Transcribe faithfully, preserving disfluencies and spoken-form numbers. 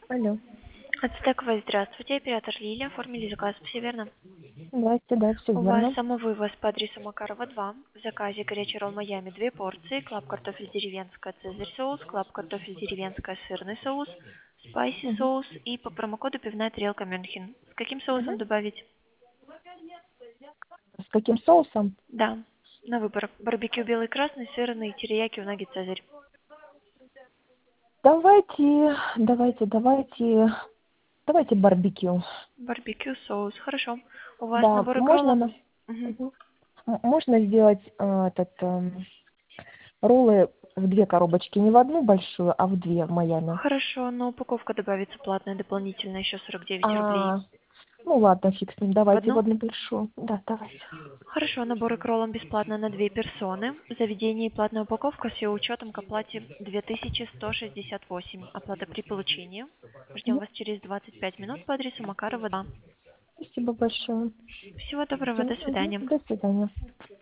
Алло. Ацтековая, здравствуйте, оператор Лилия, оформили заказ, все верно? Здрасте, да, все У вас верно. самовывоз по адресу Макарова два, в заказе горячий ролл Майами две порции, клаб картофель деревенская цезарь соус, клаб картофель деревенская сырный соус, спайси Мгм. соус и по промокоду пивная тарелка Мюнхен. С каким Мгм. соусом добавить? С каким соусом? Да, на выбор. Барбекю белый, красный, сырный, терияки, унаги, цезарь. Давайте, давайте, давайте, давайте барбекю. Барбекю соус, хорошо. У вас Да, наборы можно, кроллом? на- Мгм. Мгм. М- можно сделать э, этот эм, роллы в две коробочки, не в одну большую, а в две в Майами. Хорошо, но упаковка добавится платная дополнительно, еще сорок девять рублей. А, ну ладно, фиг с ним, В давайте в одну? одну большую. Да, давайте. Хорошо, наборы кроллом бесплатно на две персоны. Заведение и платная упаковка с ее учетом к оплате две тысячи сто шестьдесят восемь. Оплата при получении. Ждем Мгм. вас через двадцать пять минут по адресу Макарова два. Спасибо большое. Всего доброго, Всё, до мгм. свидания. До свидания.